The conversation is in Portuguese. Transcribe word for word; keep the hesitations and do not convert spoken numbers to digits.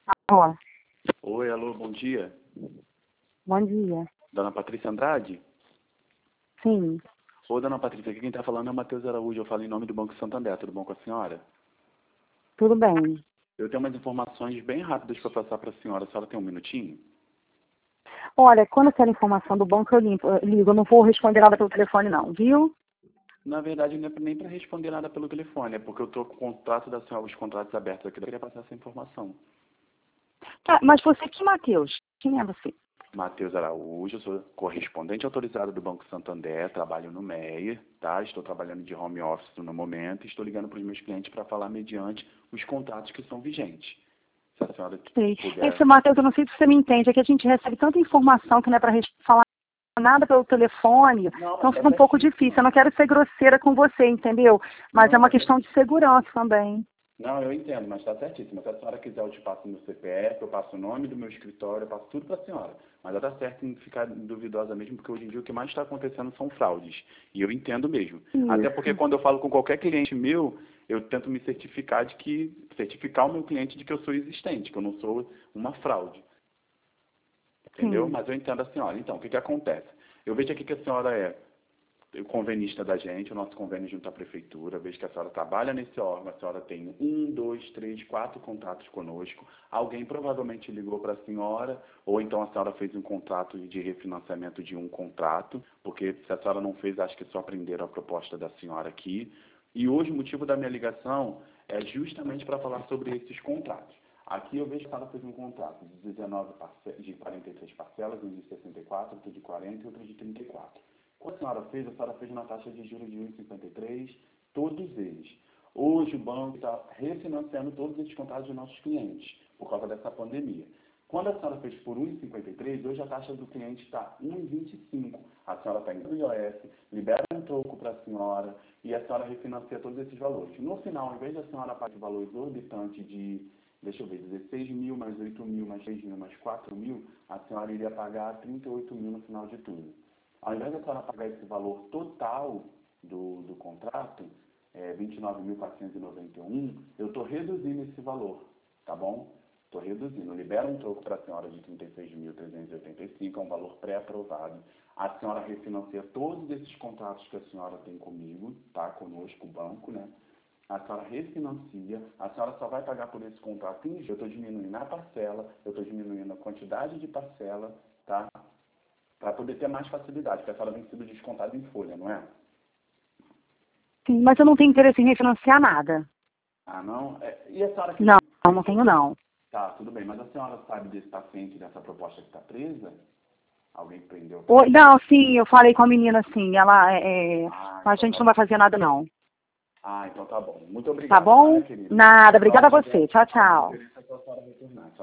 Ó, Oi, alô, bom dia. bom dia. Dona Patrícia Andrade? Sim, Ô, Dona Patrícia, aqui quem está falando é o Matheus Araújo. Eu falo em nome do Banco Santander. Tudo bom com a senhora? tudo bem. Eu tenho umas informações bem rápidas para passar para a senhora. A senhora tem um minutinho? Olha, quando eu quero informação do banco, eu limpo- eu ligo. Eu não vou responder nada pelo telefone, não, viu? Na verdade, não é nem para responder nada pelo telefone. É porque eu estou com o contrato da senhora, os contratos abertos aqui. Eu queria passar essa informação. Tá, mas você, que Matheus? Quem é você? Matheus Araújo, eu sou correspondente autorizado do Banco Santander, trabalho no Meyer, tá? Estou trabalhando de home office no momento e estou ligando para os meus clientes para falar mediante os contratos que são vigentes. Se a senhora Sei. puder... Esse Matheus, eu não sei se você me entende, é que a gente recebe tanta informação que não é para falar nada pelo telefone, Não, então mas fica tá um pouco certíssimo. difícil. Eu não quero ser grosseira com você, entendeu? Mas é Não, uma tá questão de segurança também. Não, eu entendo, mas está certíssimo. Se a senhora quiser, eu te passo meu C P F, eu passo o nome do meu escritório, eu passo tudo para a senhora. Mas ela está certo em ficar duvidosa mesmo, porque hoje em dia o que mais está acontecendo são fraudes. E eu entendo mesmo. Até porque Isso. quando eu falo com qualquer cliente meu, eu tento me certificar de que, certificar o meu cliente de que eu sou existente, que eu não sou uma fraude. Entendeu? Sim. Mas eu entendo a senhora. Então, o que, que acontece? Eu vejo aqui que a senhora é o convenista da gente, o nosso convênio junto à prefeitura, vejo que a senhora trabalha nesse órgão, a senhora tem um, dois, três, quatro contratos conosco, alguém provavelmente ligou para a senhora, ou então a senhora fez um contrato de refinanciamento de um contrato, porque se a senhora não fez, acho que só aprenderam a proposta da senhora aqui. E hoje o motivo da minha ligação é justamente para falar sobre esses contratos. Aqui eu vejo que a senhora fez um contrato de, dezenove parce- de quarenta e três parcelas, um de sessenta e quatro, outro de quarenta e outro de trinta e quatro. Quando a senhora fez, a senhora fez na taxa de juros de um vírgula cinquenta e três, todos eles. Hoje o banco está refinanciando todos esses contratos dos nossos clientes, por causa dessa pandemia. Quando a senhora fez por um vírgula cinquenta e três, hoje a taxa do cliente está um vírgula vinte e cinco. A senhora está indo para o I O S, libera um troco para a senhora e a senhora refinancia todos esses valores. No final, ao invés da senhora pagar o valor exorbitante de, deixa eu ver, dezesseis mil, mais oito mil, mais seis mil, mais quatro mil, a senhora iria pagar trinta e oito mil no final de tudo. Ao invés da senhora pagar esse valor total do, do contrato, é, vinte e nove mil quatrocentos e noventa e um, eu estou reduzindo esse valor, tá bom? Estou reduzindo. Libera um troco para a senhora de trinta e seis mil trezentos e oitenta e cinco, é um valor pré-aprovado. A senhora refinancia todos esses contratos que a senhora tem comigo, tá? Conosco, o banco, né? A senhora refinancia, a senhora só vai pagar por esse contrato em dia. Eu estou diminuindo a parcela, eu estou diminuindo a quantidade de parcela, tá? Para poder ter mais facilidade, porque a senhora tem sido descontada em folha, não é? Sim, mas eu não tenho interesse em refinanciar nada. Ah, não? É, e a senhora que... Não, não tenho não. Tá, tudo bem, mas a senhora sabe desse paciente, dessa proposta que está presa? Alguém prendeu o Oi, paciente? não, sim, eu falei com a menina, sim, ela é, é, Ah, a então gente tá não vai bom. fazer nada não. Ah, então tá bom. Muito Tá obrigado, tá, bom? minha querida? Nada, Então, obrigada a algum, você. Tchau, algum tchau. interesse é só a senhora retornar.